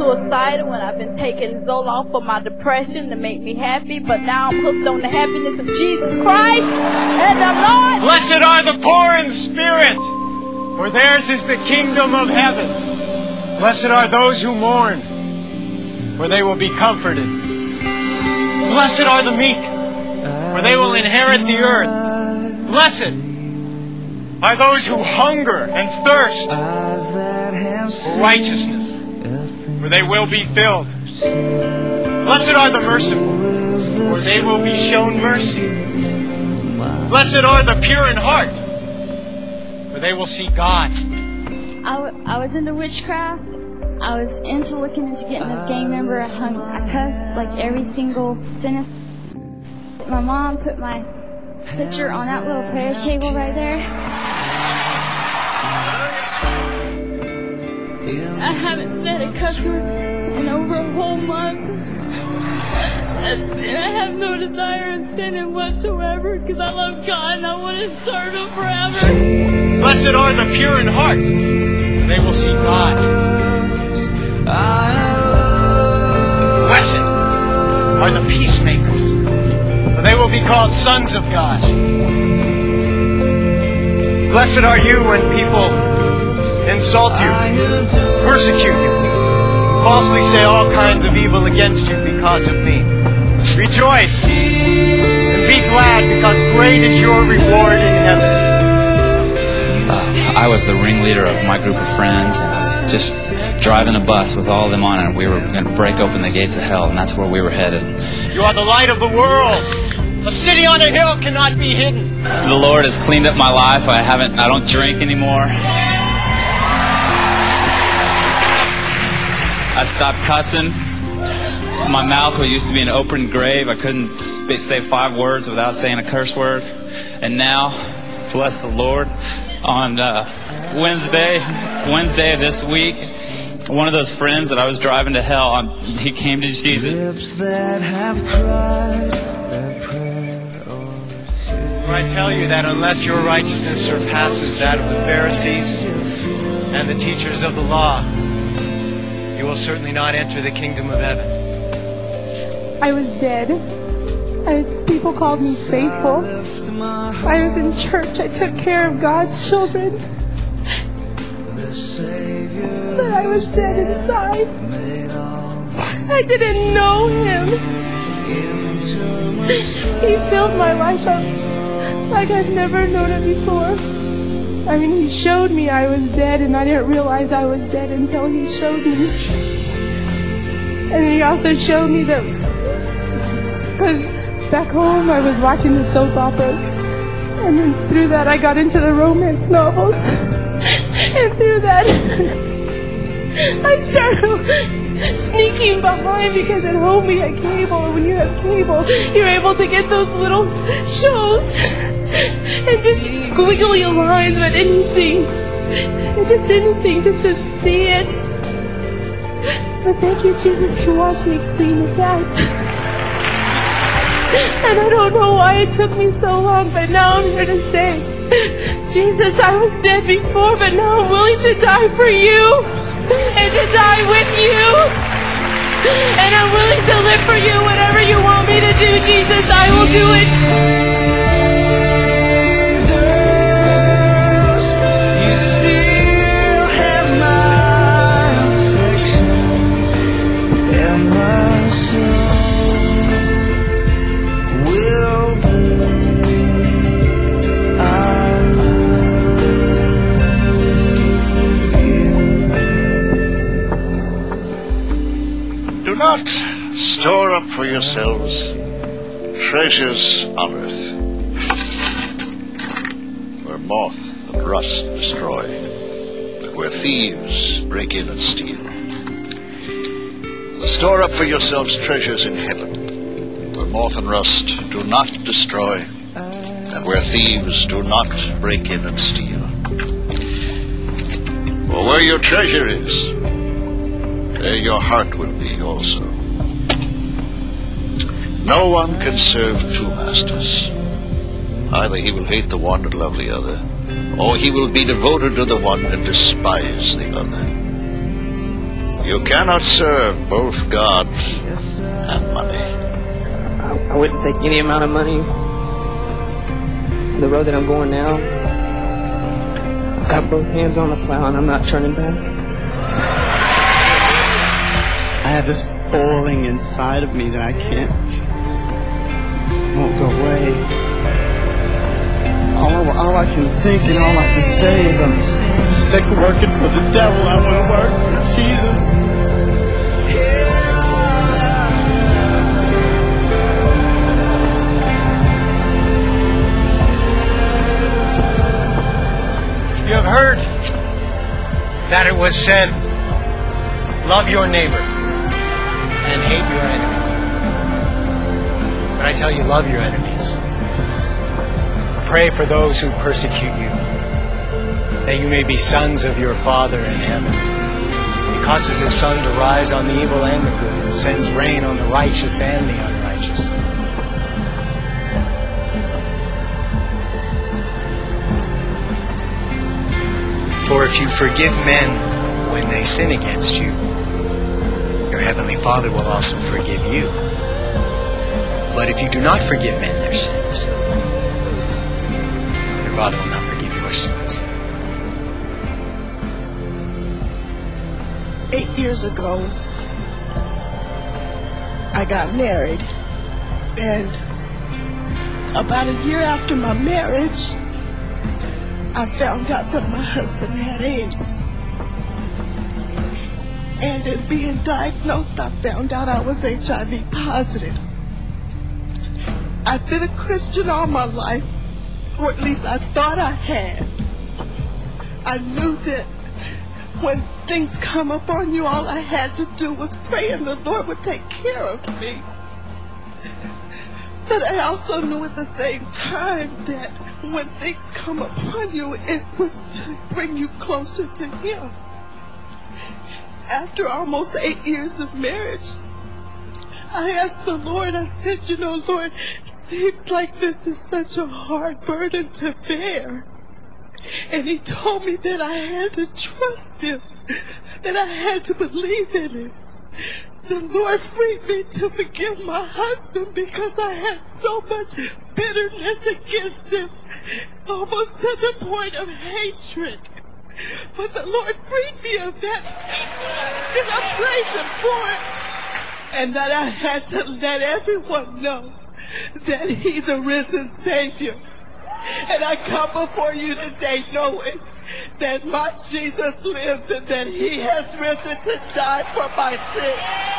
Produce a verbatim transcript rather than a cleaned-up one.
suicidal when I've been taking Zoloft for my depression to make me happy, but now I'm hooked on the happiness of Jesus Christ and the Lord. Blessed are the poor in spirit, for theirs is the kingdom of heaven. Blessed are those who mourn, for they will be comforted. Blessed are the meek, for they will inherit the earth. Blessed are those who hunger and thirst for righteousness, for they will be filled. Blessed are the merciful, for they will be shown mercy. Blessed are the pure in heart, for they will see God. I, w- I was into witchcraft. I was into looking into getting a gang member. I, hung, I cussed like every single sentence. My mom put my picture on that little prayer table right there. I haven't said a cuss word in over a whole month. And I have no desire of sinning whatsoever because I love God and I want to serve Him forever. Blessed are the pure in heart, for they will see God. Blessed are the peacemakers, for they will be called sons of God. Blessed are you when people insult you, persecute you, falsely say all kinds of evil against you because of me. Rejoice and be glad, because great is your reward in heaven. Uh, I was the ringleader of my group of friends, and I was just driving a bus with all of them on it, and we were going to break open the gates of hell, and that's where we were headed. You are the light of the world. A city on a hill cannot be hidden. The Lord has cleaned up my life. I haven't. I don't drink anymore. I stopped cussing. My mouth used to be an open grave. I couldn't sp- say five words without saying a curse word. And now, bless the Lord, on uh, Wednesday, Wednesday of this week, one of those friends that I was driving to hell, on, he came to Jesus. I tell you that unless your righteousness surpasses that of the Pharisees and the teachers of the law, you will certainly not enter the kingdom of heaven. I was dead. As people called me faithful. I was in church. I took care of God's children. But I was dead inside. I didn't know Him. He filled my life up like I've never known it before. I mean, He showed me I was dead, and I didn't realize I was dead until He showed me. And He also showed me that, because back home I was watching the soap operas, and then through that I got into the romance novels, and through that I started sneaking behind, because at home we had cable, and when you have cable, you're able to get those little shows, and just squiggly lines, but anything, and just anything, just to see it. But thank you, Jesus, you washed me clean of that. And I don't know why it took me so long, but now I'm here to say, Jesus, I was dead before, but now I'm willing to die for you, and to die with you. And I'm willing to live for you. Whatever you want me to do, Jesus, I will do it. Do not store up for yourselves treasures on earth, where moth and rust destroy, and where thieves break in and steal. But store up for yourselves treasures in heaven, where moth and rust do not destroy, and where thieves do not break in and steal. For where your treasure is, there your heart will be also. No one can serve two masters. Either he will hate the one and love the other, or he will be devoted to the one and despise the other. You cannot serve both God and money. I, I wouldn't take any amount of money. The road that I'm going now, I've got both hands on the plow and I'm not turning back. I have this boiling inside of me that I can't, won't go away. All, all I can think and all I can say is I'm sick of working for the devil. I want to work for Jesus. You have heard that it was said, love your neighbor and hate your enemy. But I tell you, love your enemies. Pray for those who persecute you, that you may be sons of your Father in heaven. He causes his sun to rise on the evil and the good, and sends rain on the righteous and the unrighteous. For if you forgive men when they sin against you, your heavenly Father will also forgive you. But if you do not forgive men their sins, your Father will not forgive your sins. Eight years ago, I got married. And about a year after my marriage, I found out that my husband had AIDS. And in being diagnosed, I found out I was H I V positive. I've been a Christian all my life, or at least I thought I had. I knew that when things come upon you, all I had to do was pray and the Lord would take care of me. But I also knew at the same time that when things come upon you, it was to bring you closer to Him. After almost eight years of marriage, I asked the Lord, I said, you know, Lord, it seems like this is such a hard burden to bear. And He told me that I had to trust Him, that I had to believe in Him. The Lord freed me to forgive my husband because I had so much bitterness against him, almost to the point of hatred. But the Lord freed me of that, and I praise Him for it. And that I had to let everyone know that He's a risen Savior. And I come before you today knowing that my Jesus lives and that He has risen to die for my sins.